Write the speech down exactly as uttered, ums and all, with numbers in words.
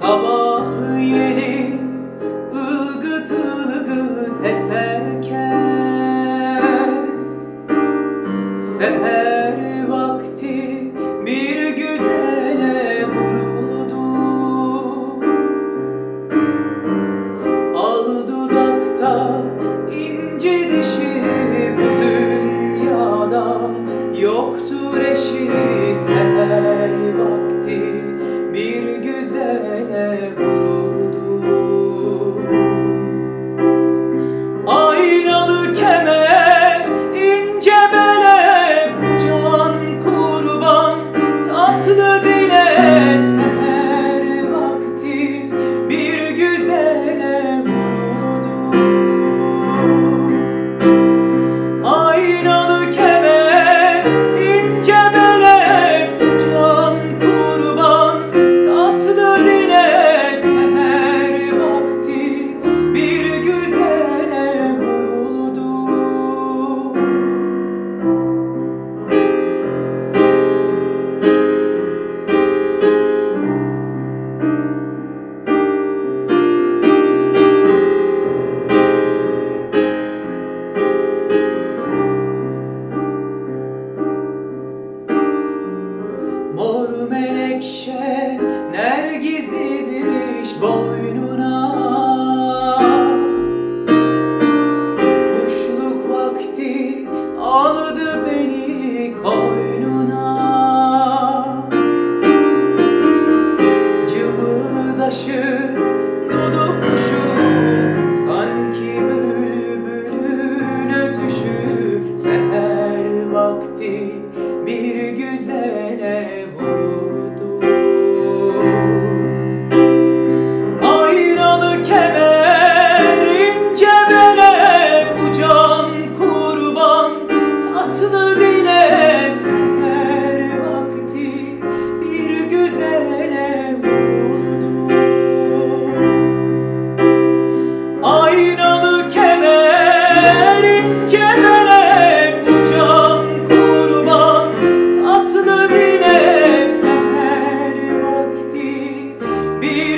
Sabah yeni ılgıt ılgıt eserken, seher vakti bir güzele vuruldu. Al dudakta inci dişi bu dünyada yoktur eşi. Seher vakti bir güzele vuruldu. Aynalı kemer, ince bele, bu can kurban tatlı dile. Seher vakti bir güzele vuruldu. Aynalı kemer, ince bele, bu can kurban tatlı dile. Seher vakti bir güzele vuruldu. Mor menekşe nergiz dizmiş boynuna. Kuşluk vakti aldı beni koynuna. Cıvıldaşı dudu kuşu, sanki bülbülün ötüşü. Seher vakti bir güzele vuruldu. Aynalı kemer, ince bele, bu can kurban tatlı dile. Seher vakti bir güzele vuruldu. Aynalı kemer, ince bele, bu can kurban tatlı dile. Seher vakti bir